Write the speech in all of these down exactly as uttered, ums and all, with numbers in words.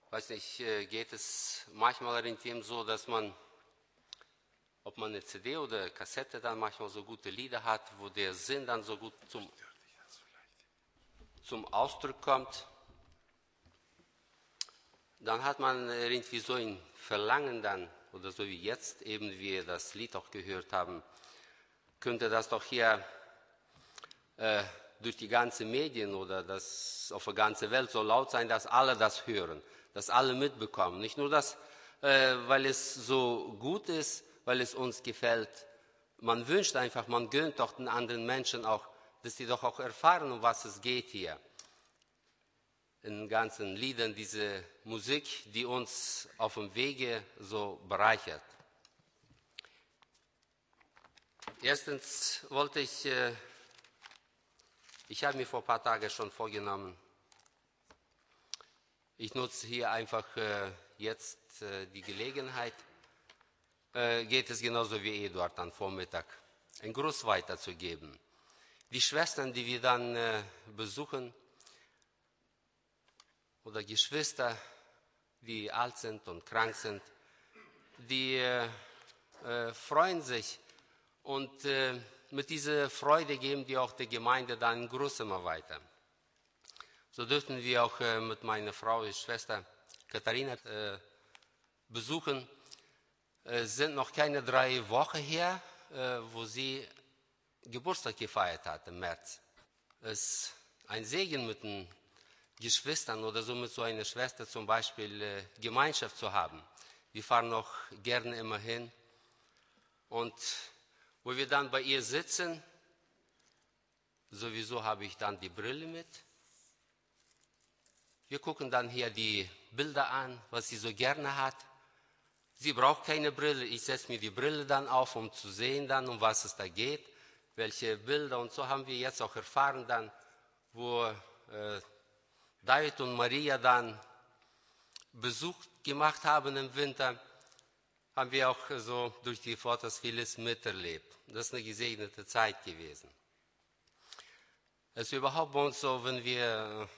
Weiß nicht, geht es manchmal in dem so, dass man, ob man eine C D oder Kassette dann manchmal so gute Lieder hat, wo der Sinn dann so gut zum, zum Ausdruck kommt, dann hat man irgendwie so ein Verlangen dann, oder so wie jetzt, eben wie wir das Lied auch gehört haben, könnte das doch hier äh, durch die ganzen Medien oder das auf der ganzen Welt so laut sein, dass alle das hören, dass alle mitbekommen. Nicht nur das, äh, weil es so gut ist, weil es uns gefällt. Man wünscht einfach, man gönnt doch den anderen Menschen auch, dass sie doch auch erfahren, um was es geht hier. In den ganzen Liedern, diese Musik, die uns auf dem Wege so bereichert. Erstens wollte ich, äh, ich habe mir vor ein paar Tagen schon vorgenommen, ich nutze hier einfach äh, jetzt äh, die Gelegenheit, äh, geht es genauso wie Eduard am Vormittag, einen Gruß weiterzugeben. Die Schwestern, die wir dann äh, besuchen, oder Geschwister, die alt sind und krank sind, die äh, äh, freuen sich und äh, mit dieser Freude geben die auch der Gemeinde dann einen Gruß immer weiter. So dürften wir auch äh, mit meiner Frau, die Schwester Katharina, äh, besuchen. Es äh, sind noch keine drei Wochen her, äh, wo sie Geburtstag gefeiert hat im März. Es ist ein Segen mit den Geschwistern oder so mit so einer Schwester zum Beispiel äh, Gemeinschaft zu haben. Wir fahren noch gerne immer hin und wo wir dann bei ihr sitzen, sowieso habe ich dann die Brille mit. Wir gucken dann hier die Bilder an, was sie so gerne hat. Sie braucht keine Brille, ich setze mir die Brille dann auf, um zu sehen dann, um was es da geht, welche Bilder. Und so haben wir jetzt auch erfahren dann, wo äh, David und Maria dann Besuch gemacht haben im Winter, haben wir auch so durch die Fotos vieles miterlebt. Das ist eine gesegnete Zeit gewesen. Es ist überhaupt bei uns so, wenn wir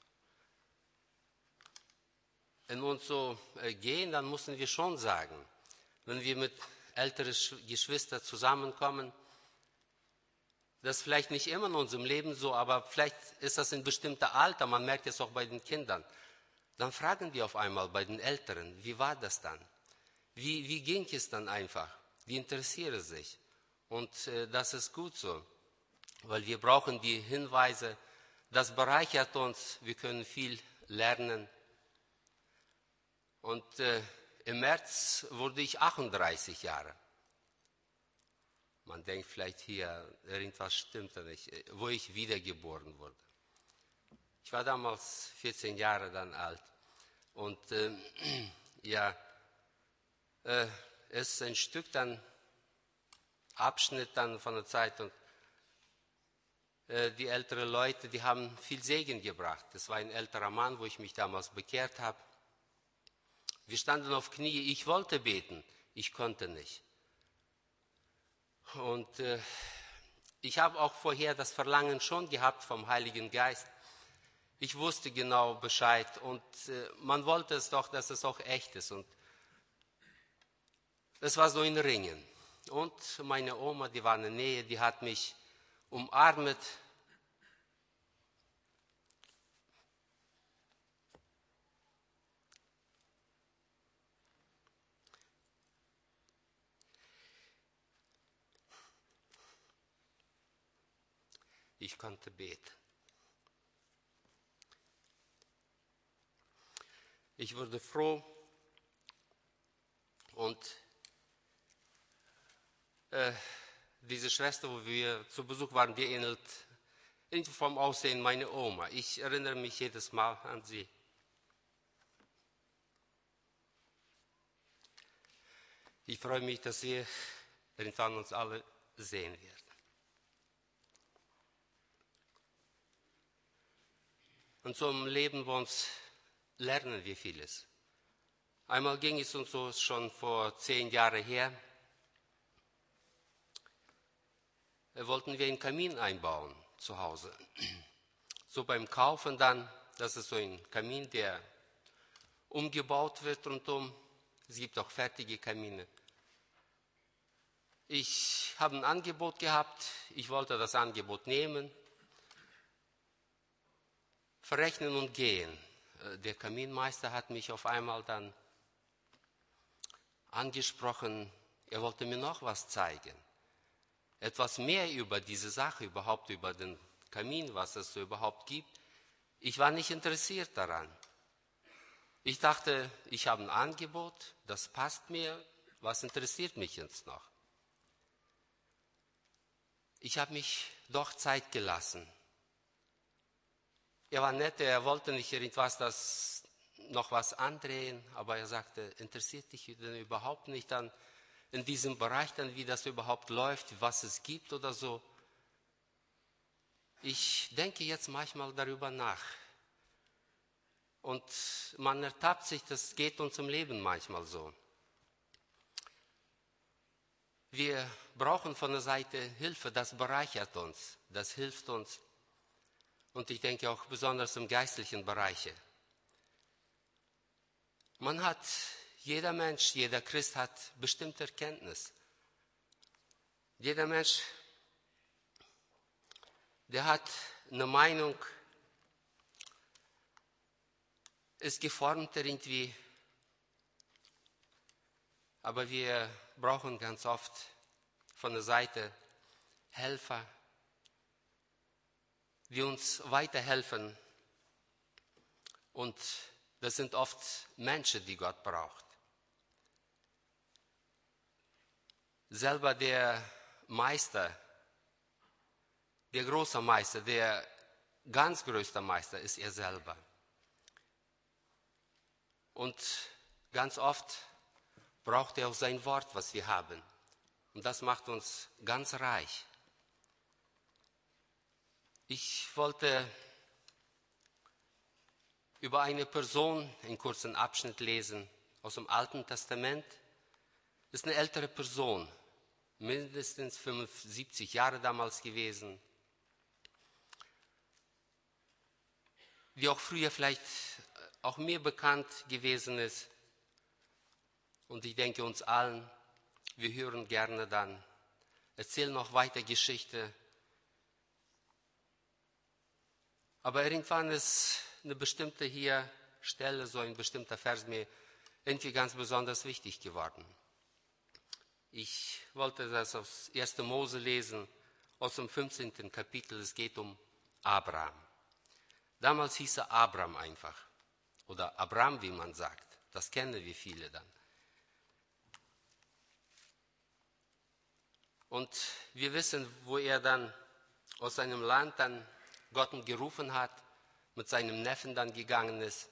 in uns so gehen, dann müssen wir schon sagen, wenn wir mit älteren Geschwistern zusammenkommen, das ist vielleicht nicht immer in unserem Leben so, aber vielleicht ist das in bestimmtem Alter, man merkt es auch bei den Kindern. Dann fragen wir auf einmal bei den Älteren, wie war das dann? Wie, wie ging es dann einfach? Die interessieren sich. Und äh, das ist gut so, weil wir brauchen die Hinweise, das bereichert uns, wir können viel lernen. Und äh, im März wurde ich achtunddreißig Jahre. Man denkt vielleicht hier, irgendwas stimmt da nicht, wo ich wiedergeboren wurde. Ich war damals vierzehn Jahre dann alt. Und äh, ja, äh, es ist ein Stück dann, Abschnitt dann von der Zeit. Und äh, die älteren Leute, die haben viel Segen gebracht. Das war ein älterer Mann, wo ich mich damals bekehrt habe. Wir standen auf Knie, ich wollte beten, ich konnte nicht. Und äh, ich habe auch vorher das Verlangen schon gehabt vom Heiligen Geist. Ich wusste genau Bescheid und äh, man wollte es doch, dass es auch echt ist. Und es war so ein Ringen. Und meine Oma, die war in der Nähe, die hat mich umarmt. Ich konnte beten. Ich wurde froh und äh, diese Schwester, wo wir zu Besuch waren, die ähnelt irgendwie vom Aussehen meine Oma. Ich erinnere mich jedes Mal an sie. Ich freue mich, dass wir irgendwann uns alle sehen werden. Und so im Leben bei uns lernen wir vieles. Einmal ging es uns so schon vor zehn Jahren her, wollten wir einen Kamin einbauen zu Hause. So beim Kaufen dann, das ist so ein Kamin, der umgebaut wird rundum. Es gibt auch fertige Kamine. Ich habe ein Angebot gehabt, ich wollte das Angebot nehmen, verrechnen und gehen. Der Kaminmeister hat mich auf einmal dann angesprochen, er wollte mir noch was zeigen. Etwas mehr über diese Sache, überhaupt über den Kamin, was es so überhaupt gibt. Ich war nicht interessiert daran. Ich dachte, ich habe ein Angebot, das passt mir, was interessiert mich jetzt noch? Ich habe mich doch Zeit gelassen. Er war nett, er wollte nicht irgendwas, das noch was andrehen, aber er sagte, interessiert dich denn überhaupt nicht dann in diesem Bereich, dann wie das überhaupt läuft, was es gibt oder so. Ich denke jetzt manchmal darüber nach. Und man ertappt sich, das geht uns im Leben manchmal so. Wir brauchen von der Seite Hilfe, das bereichert uns, das hilft uns. Und ich denke auch besonders im geistlichen Bereich. Man hat, jeder Mensch, jeder Christ hat bestimmte Erkenntnis. Jeder Mensch, der hat eine Meinung, ist geformt irgendwie, aber wir brauchen ganz oft von der Seite Helfer, die uns weiterhelfen. Und das sind oft Menschen, die Gott braucht. Selber der Meister, der große Meister, der ganz größte Meister ist er selber. Und ganz oft braucht er auch sein Wort, was wir haben. Und das macht uns ganz reich. Ich wollte über eine Person einen kurzen Abschnitt lesen aus dem Alten Testament. Das ist eine ältere Person, mindestens fünfundsiebzig Jahre damals gewesen, die auch früher vielleicht auch mir bekannt gewesen ist. Und ich denke uns allen, wir hören gerne dann, erzählen noch weiter Geschichte. Aber irgendwann ist eine bestimmte hier Stelle, so ein bestimmter Vers mir irgendwie ganz besonders wichtig geworden. Ich wollte das aus erster Mose lesen, aus dem fünfzehnten Kapitel, es geht um Abraham. Damals hieß er Abram einfach, oder Abram, wie man sagt, das kennen wir viele dann. Und wir wissen, wo er dann aus seinem Land dann Gott gerufen hat, mit seinem Neffen dann gegangen ist.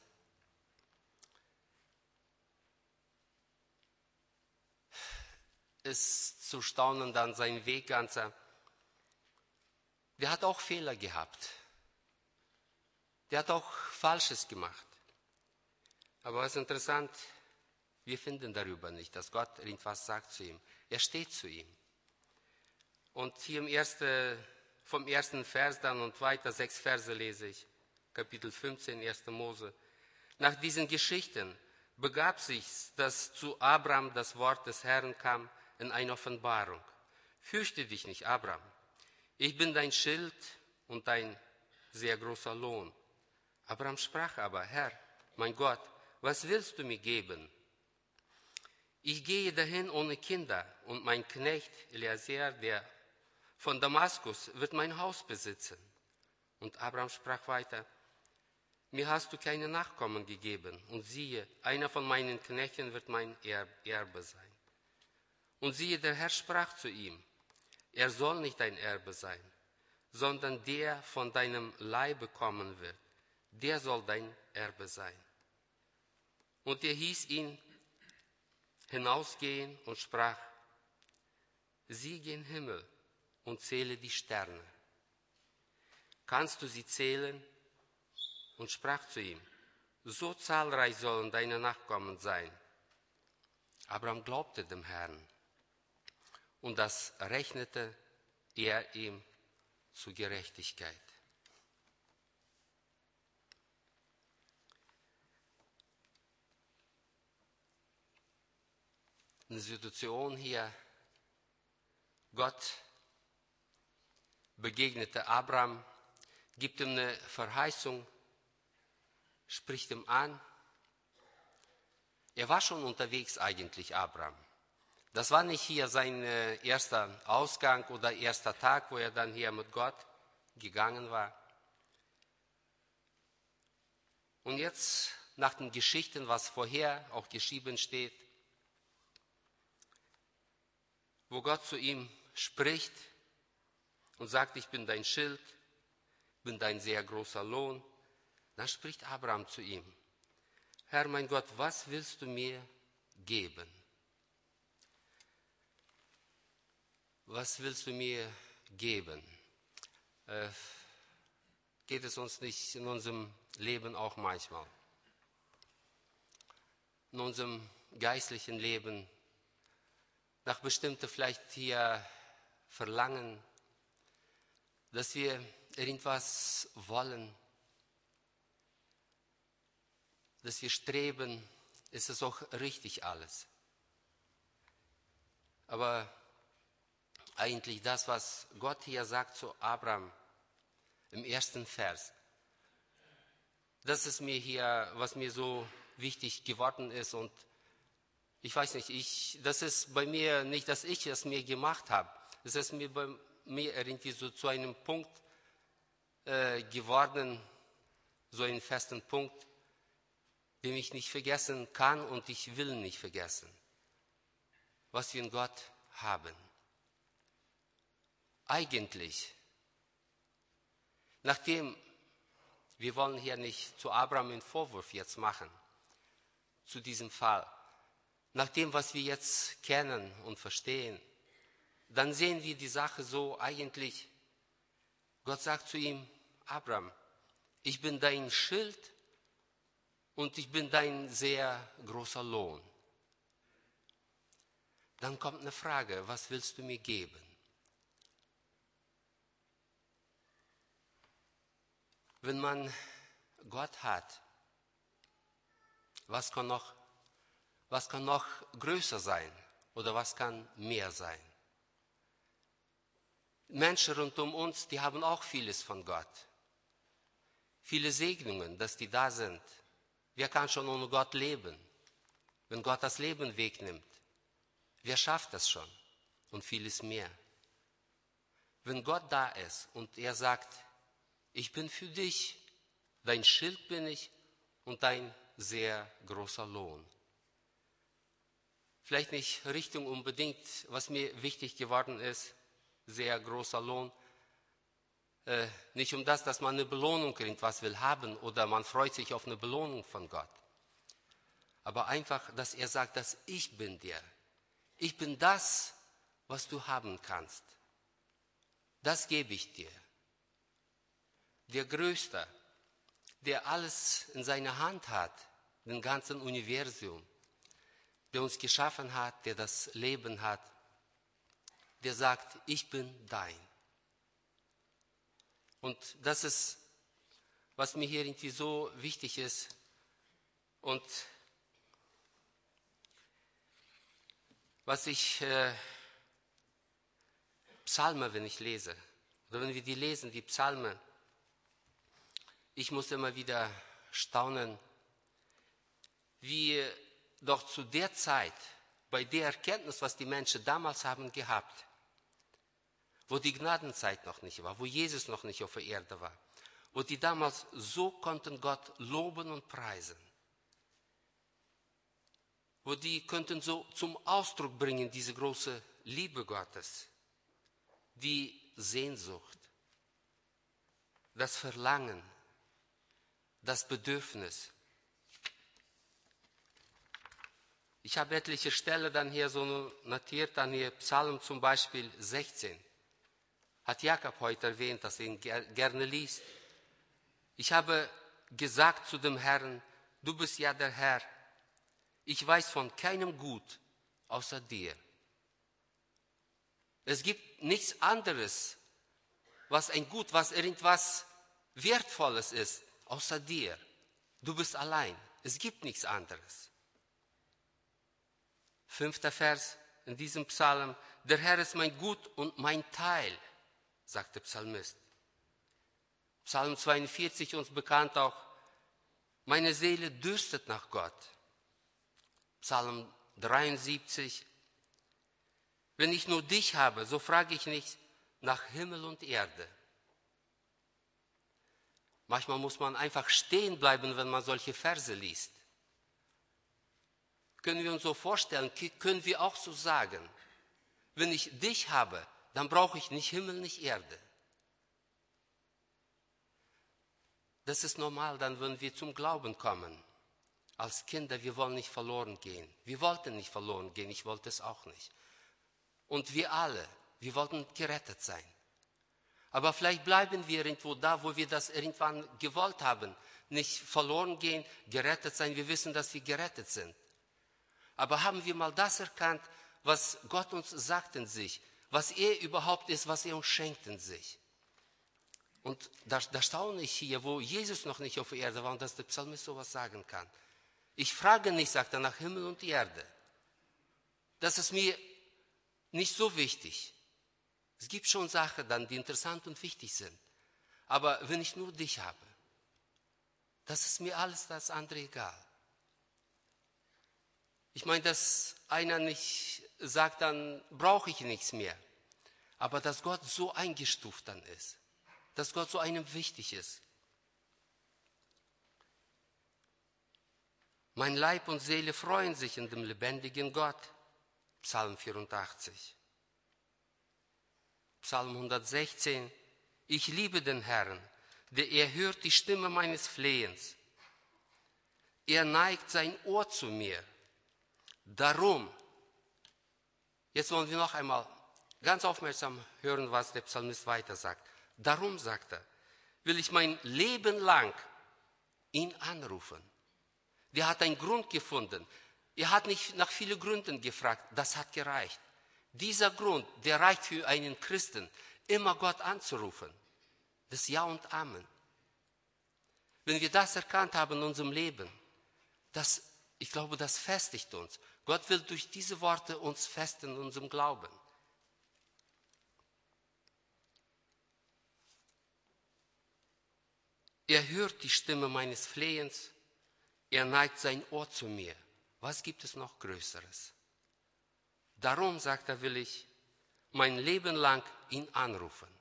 Ist zu staunen dann sein Weg ganzer. Der hat auch Fehler gehabt. Der hat auch Falsches gemacht. Aber was interessant, wir finden darüber nicht, dass Gott irgendwas sagt zu ihm. Er steht zu ihm. Und hier im ersten, vom ersten Vers dann und weiter, sechs Verse lese ich, Kapitel fünfzehn, erster Mose. Nach diesen Geschichten begab sich's, dass zu Abraham das Wort des Herrn kam in eine Offenbarung. Fürchte dich nicht, Abraham. Ich bin dein Schild und dein sehr großer Lohn. Abraham sprach aber, Herr, mein Gott, was willst du mir geben? Ich gehe dahin ohne Kinder und mein Knecht Eliezer, der von Damaskus, wird mein Haus besitzen. Und Abraham sprach weiter, mir hast du keine Nachkommen gegeben und siehe, einer von meinen Knechten wird mein Erbe sein. Und siehe, der Herr sprach zu ihm, er soll nicht dein Erbe sein, sondern der von deinem Leibe kommen wird, der soll dein Erbe sein. Und er hieß ihn hinausgehen und sprach, sieh gen Himmel und zähle die Sterne. Kannst du sie zählen? Und sprach zu ihm, so zahlreich sollen deine Nachkommen sein. Abraham glaubte dem Herrn, und das rechnete er ihm zur Gerechtigkeit. eine Situation hier. Gott begegnete Abraham, gibt ihm eine Verheißung, spricht ihm an. Er war schon unterwegs eigentlich, Abraham. Das war nicht hier sein erster Ausgang oder erster Tag, wo er dann hier mit Gott gegangen war. Und jetzt, nach den Geschichten, was vorher auch geschrieben steht, wo Gott zu ihm spricht und sagt, ich bin dein Schild, bin dein sehr großer Lohn, dann spricht Abraham zu ihm, Herr mein Gott, was willst du mir geben? Was willst du mir geben? Äh, geht es uns nicht in unserem Leben auch manchmal? In unserem geistlichen Leben nach bestimmten vielleicht hier Verlangen, dass wir irgendwas wollen, dass wir streben, ist es auch richtig alles. Aber eigentlich das, was Gott hier sagt zu Abraham im ersten Vers, das ist mir hier, was mir so wichtig geworden ist. Und ich weiß nicht, ich, das ist bei mir nicht, dass ich es mir gemacht habe. Es ist mir bei mir irgendwie so zu einem Punkt äh, geworden, so einen festen Punkt, den ich nicht vergessen kann und ich will nicht vergessen, was wir in Gott haben. Eigentlich, nachdem, wir wollen hier nicht zu Abraham einen Vorwurf jetzt machen, zu diesem Fall, nach dem, was wir jetzt kennen und verstehen, dann sehen wir die Sache so eigentlich, Gott sagt zu ihm, Abraham, ich bin dein Schild und ich bin dein sehr großer Lohn. Dann kommt eine Frage, was willst du mir geben? Wenn man Gott hat, was kann noch, was kann noch größer sein oder was kann mehr sein? Menschen rund um uns, die haben auch vieles von Gott. Viele Segnungen, dass die da sind. Wer kann schon ohne Gott leben? Wenn Gott das Leben wegnimmt, wer schafft das schon? Und vieles mehr. Wenn Gott da ist und er sagt, ich bin für dich, dein Schild bin ich und dein sehr großer Lohn. Vielleicht nicht Richtung unbedingt, was mir wichtig geworden ist, sehr großer Lohn. Äh, nicht um das, dass man eine Belohnung irgendwas will haben oder man freut sich auf eine Belohnung von Gott. Aber einfach, dass er sagt, dass ich bin der. Ich bin das, was du haben kannst. Das gebe ich dir. Der Größte, der alles in seiner Hand hat, den ganzen Universum, der uns geschaffen hat, der das Leben hat, der sagt, ich bin dein. Und das ist, was mir hier irgendwie so wichtig ist. Und was ich, äh, Psalme, wenn ich lese, oder wenn wir die lesen, die Psalme, ich muss immer wieder staunen, wie doch zu der Zeit, bei der Erkenntnis, was die Menschen damals haben gehabt, wo die Gnadenzeit noch nicht war, wo Jesus noch nicht auf der Erde war, wo die damals so konnten Gott loben und preisen, wo die könnten so zum Ausdruck bringen, diese große Liebe Gottes, die Sehnsucht, das Verlangen, das Bedürfnis. Ich habe etliche Stellen dann hier so notiert, dann hier Psalm zum Beispiel sechzehn. Hat Jakob heute erwähnt, dass er ihn gerne liest. Ich habe gesagt zu dem Herrn, du bist ja der Herr. Ich weiß von keinem Gut außer dir. Es gibt nichts anderes, was ein Gut, was irgendwas Wertvolles ist, außer dir. Du bist allein. Es gibt nichts anderes. Fünfter Vers in diesem Psalm. Der Herr ist mein Gut und mein Teil, sagt der Psalmist. Psalm zweiundvierzig, uns bekannt auch, meine Seele dürstet nach Gott. Psalm dreiundsiebzig, wenn ich nur dich habe, so frage ich nicht nach Himmel und Erde. Manchmal muss man einfach stehen bleiben, wenn man solche Verse liest. Können wir uns so vorstellen, können wir auch so sagen, wenn ich dich habe, dann brauche ich nicht Himmel, nicht Erde. Das ist normal, dann, wenn wir zum Glauben kommen. Als Kinder, wir wollen nicht verloren gehen. Wir wollten nicht verloren gehen, ich wollte es auch nicht. Und wir alle, wir wollten gerettet sein. Aber vielleicht bleiben wir irgendwo da, wo wir das irgendwann gewollt haben. Nicht verloren gehen, gerettet sein, wir wissen, dass wir gerettet sind. Aber haben wir mal das erkannt, was Gott uns sagt in sich, was er überhaupt ist, was er uns schenkt in sich. Und da, da staune ich hier, wo Jesus noch nicht auf der Erde war und dass der Psalmist sowas sagen kann. Ich frage nicht, sagt er, nach Himmel und Erde. Das ist mir nicht so wichtig. Es gibt schon Sachen dann, die interessant und wichtig sind. Aber wenn ich nur dich habe, das ist mir alles das andere egal. Ich meine, dass einer nicht sagt, dann brauche ich nichts mehr. Aber dass Gott so eingestuft dann ist. Dass Gott so einem wichtig ist. Mein Leib und Seele freuen sich in dem lebendigen Gott. Psalm vierundachtzig. Psalm hundertsechzehn. Ich liebe den Herrn, der er hört die Stimme meines Flehens. Er neigt sein Ohr zu mir. Darum, jetzt wollen wir noch einmal ganz aufmerksam hören, was der Psalmist weiter sagt. Darum, sagt er, will ich mein Leben lang ihn anrufen. Der hat einen Grund gefunden. Er hat nicht nach vielen Gründen gefragt, das hat gereicht. Dieser Grund, der reicht für einen Christen, immer Gott anzurufen. Das Ja und Amen. Wenn wir das erkannt haben in unserem Leben, das, ich glaube, das festigt uns. Gott will durch diese Worte uns festigen in unserem Glauben. Er hört die Stimme meines Flehens, er neigt sein Ohr zu mir. Was gibt es noch Größeres? Darum, sagt er, will ich mein Leben lang ihn anrufen.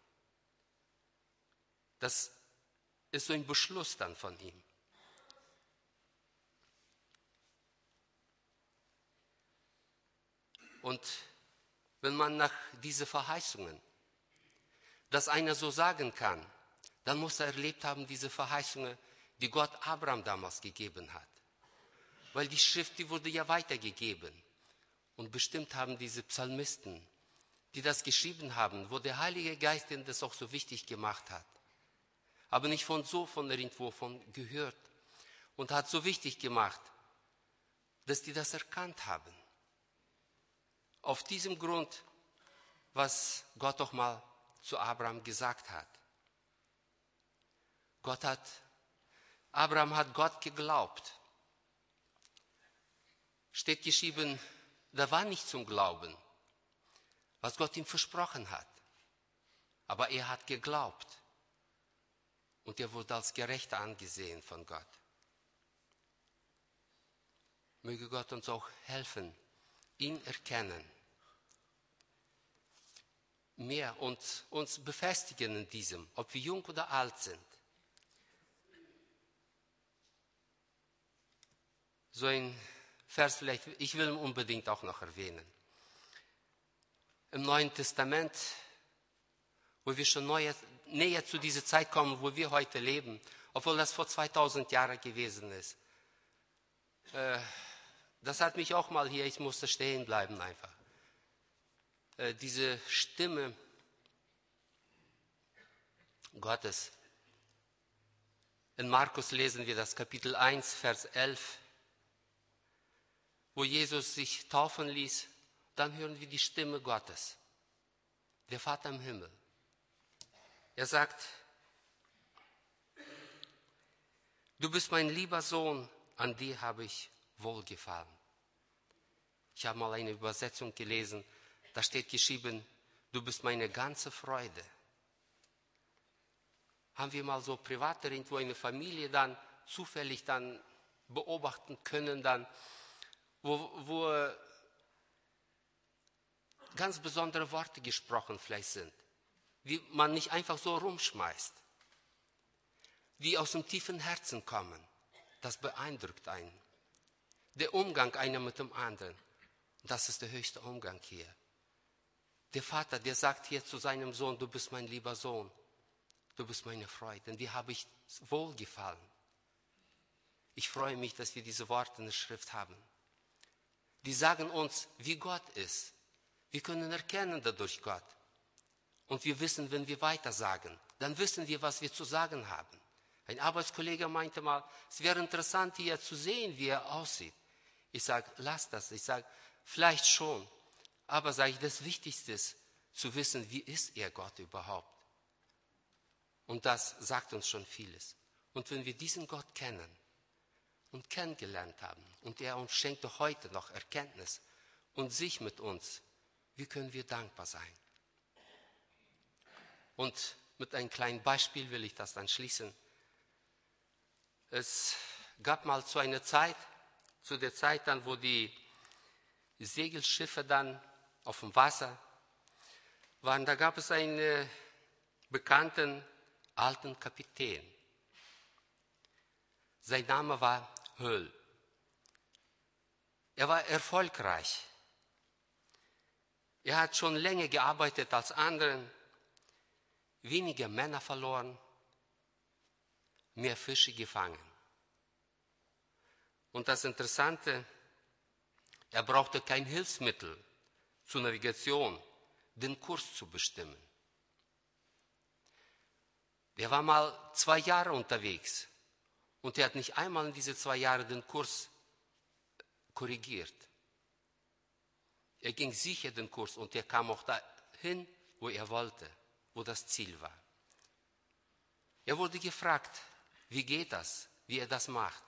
Das ist so ein Beschluss dann von ihm. Und wenn man nach diesen Verheißungen, dass einer so sagen kann, dann muss er erlebt haben, diese Verheißungen, die Gott Abraham damals gegeben hat. Weil die Schrift, die wurde ja weitergegeben. Und bestimmt haben diese Psalmisten, die das geschrieben haben, wo der Heilige Geist ihnen das auch so wichtig gemacht hat. Aber nicht von so, von irgendwo, von gehört. Und hat so wichtig gemacht, dass die das erkannt haben. Auf diesem Grund, was Gott doch mal zu Abraham gesagt hat. Gott hat, Abraham hat Gott geglaubt. Steht geschrieben, da war nicht zum Glauben, was Gott ihm versprochen hat. Aber er hat geglaubt. Und er wurde als Gerechter angesehen von Gott. Möge Gott uns auch helfen, ihn erkennen. Mehr und uns befestigen in diesem, ob wir jung oder alt sind. So ein Vers vielleicht, ich will ihn unbedingt auch noch erwähnen. Im Neuen Testament, wo wir schon näher, näher zu dieser Zeit kommen, wo wir heute leben, obwohl das vor zweitausend Jahren gewesen ist. Äh, das hat mich auch mal hier, ich musste stehen bleiben einfach. Äh, diese Stimme Gottes. In Markus lesen wir das Kapitel eins, Vers elf. Wo Jesus sich taufen ließ, dann hören wir die Stimme Gottes, der Vater im Himmel. Er sagt, du bist mein lieber Sohn, an dir habe ich wohlgefallen. Ich habe mal eine Übersetzung gelesen, da steht geschrieben, du bist meine ganze Freude. Haben wir mal so privat irgendwo eine Familie dann zufällig dann beobachten können, dann, wo, wo ganz besondere Worte gesprochen vielleicht sind, die man nicht einfach so rumschmeißt, die aus dem tiefen Herzen kommen. Das beeindruckt einen. Der Umgang einer mit dem anderen, das ist der höchste Umgang hier. Der Vater, der sagt hier zu seinem Sohn, du bist mein lieber Sohn, du bist meine Freude, in dir habe ich wohlgefallen. Ich freue mich, dass wir diese Worte in der Schrift haben. Die sagen uns, wie Gott ist. Wir können erkennen dadurch Gott. Und wir wissen, wenn wir weiter sagen, dann wissen wir, was wir zu sagen haben. Ein Arbeitskollege meinte mal, es wäre interessant, hier zu sehen, wie er aussieht. Ich sage, lass das. Ich sage, vielleicht schon. Aber sage ich, das Wichtigste ist, zu wissen, wie ist er Gott überhaupt. Und das sagt uns schon vieles. Und wenn wir diesen Gott kennen und kennengelernt haben und er uns schenkt doch heute noch Erkenntnis und sich mit uns, wie können wir dankbar sein? Und mit einem kleinen Beispiel will ich das dann schließen. Es gab mal zu einer Zeit, zu der Zeit dann, wo die Segelschiffe dann auf dem Wasser waren, da gab es einen bekannten alten Kapitän. Sein Name war Höll. Er war erfolgreich. Er hat schon länger gearbeitet als andere, weniger Männer verloren, mehr Fische gefangen. Und das Interessante, er brauchte kein Hilfsmittel zur Navigation, den Kurs zu bestimmen. Er war mal zwei Jahre unterwegs und er hat nicht einmal in diese zwei Jahre den Kurs korrigiert. Er ging sicher den Kurs und er kam auch dahin, wo er wollte, wo das Ziel war. Er wurde gefragt, wie geht das, wie er das macht.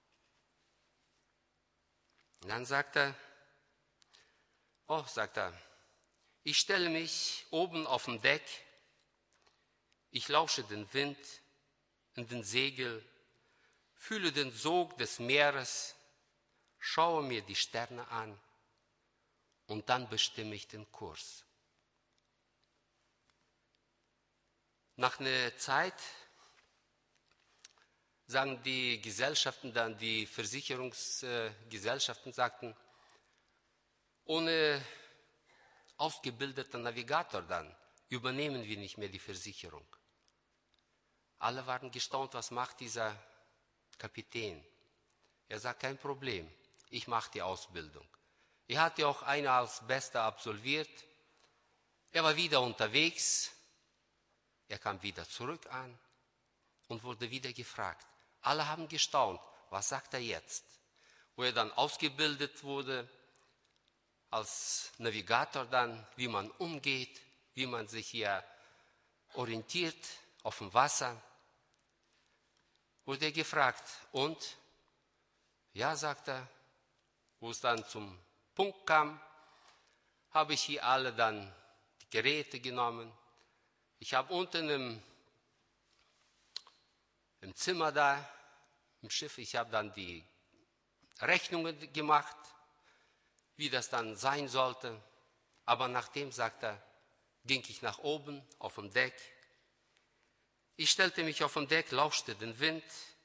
Und dann sagt er, oh, sagt er, ich stelle mich oben auf dem Deck, ich lausche den Wind in den Segel, fühle den Sog des Meeres, schaue mir die Sterne an und dann bestimme ich den Kurs. Nach einer Zeit sagen die Gesellschaften dann, die Versicherungsgesellschaften sagten, ohne ausgebildeten Navigator dann übernehmen wir nicht mehr die Versicherung. Alle waren gestaunt, was macht dieser Kapitän? Er sagt, kein Problem, ich mache die Ausbildung. Er hatte auch eine als Bester absolviert. Er war wieder unterwegs. Er kam wieder zurück an und wurde wieder gefragt. Alle haben gestaunt, was sagt er jetzt? Wo er dann ausgebildet wurde, als Navigator dann, wie man umgeht, wie man sich hier orientiert auf dem Wasser, wurde er gefragt. Und? Ja, sagt er, wo es dann zum Punkt kam, habe ich hier alle dann die Geräte genommen. Ich habe unten im, im Zimmer da, im Schiff, ich habe dann die Rechnungen gemacht, wie das dann sein sollte. Aber nachdem, sagt er, ging ich nach oben auf dem Deck. Ich stellte mich auf dem Deck, lauschte den Wind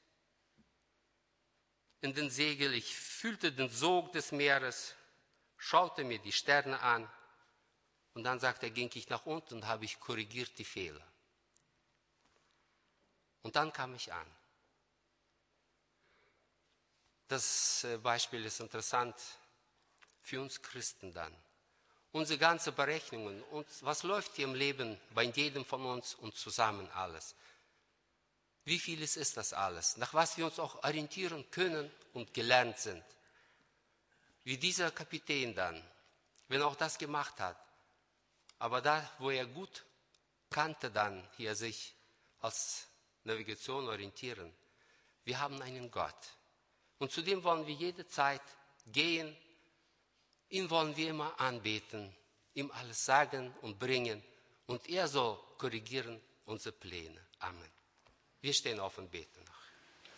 in den Segel. Ich fühlte den Sog des Meeres, schaute mir die Sterne an. Und dann, sagt er, ging ich nach unten und habe ich korrigiert die Fehler. Und dann kam ich an. Das Beispiel ist interessant für uns Christen dann. Unsere ganzen Berechnungen, und was läuft hier im Leben bei jedem von uns und zusammen alles? Wie vieles ist das alles? Nach was wir uns auch orientieren können und gelernt sind. Wie dieser Kapitän dann, wenn er auch das gemacht hat. Aber da, wo er gut kannte dann hier sich als Navigation orientieren, wir haben einen Gott. Und zu dem wollen wir jede Zeit gehen. Ihn wollen wir immer anbeten, ihm alles sagen und bringen. Und er soll korrigieren unsere Pläne. Amen. Wir stehen auf und beten noch.